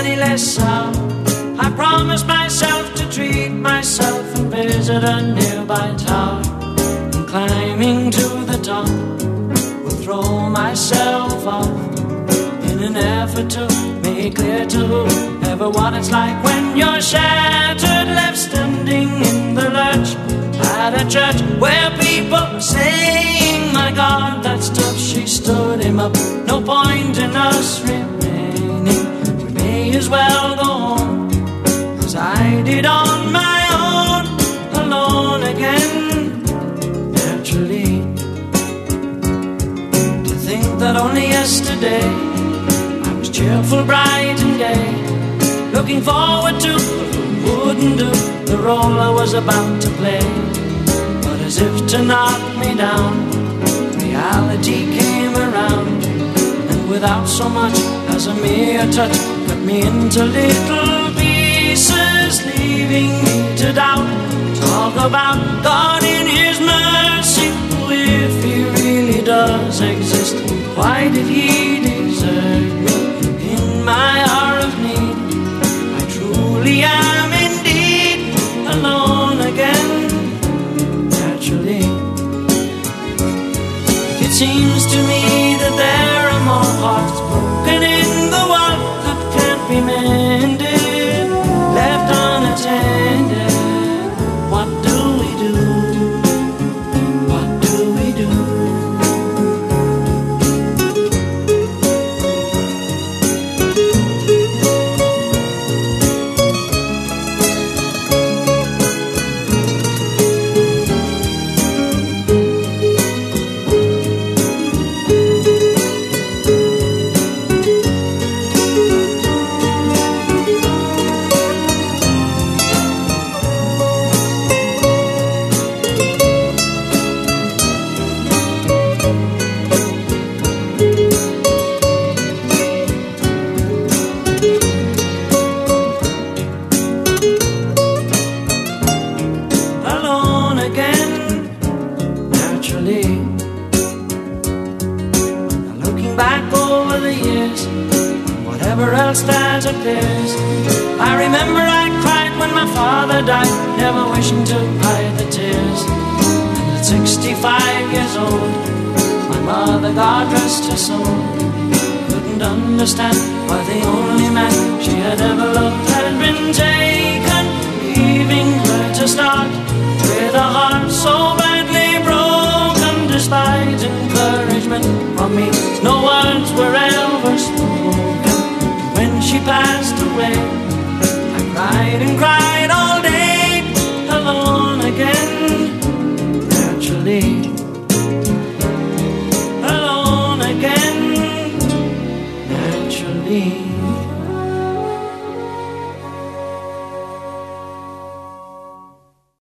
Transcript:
any less sour. I promised myself to treat myself and visit a nearby tower. And climbing to the top, will throw myself off in an effort to make clear to whoever what it's like when you're shattered, left standing in the lurch at a church where people were saying, my God, that's tough. She stood him up. No point in us remaining. We may as well go home, as I did on my own, alone again. Naturally, to think that only yesterday I was cheerful, bright and gay, looking forward to what wouldn't do the role I was about to play. But as if to knock me down, reality came around, and without so much as a mere touch, cut me into little pieces, leaving me to doubt. Talk about God in His mercy. If He really does exist, why did He desert me in my hour of need? I truly am indeed alone again. Naturally, it seems to me that there are more hearts broken in the world that can't be mended, left unattended. What do we do? What do we do? I remember I cried when my father died, never wishing to hide the tears. And at 65 years old, my mother, God rest her soul, couldn't understand why the only man she had ever loved had been taken, leaving her to start with a heart so badly broken. Despite encouragement from me, no words were ever spoken. When she passed away, I cried and cried all day, alone again. Naturally, alone again. Naturally.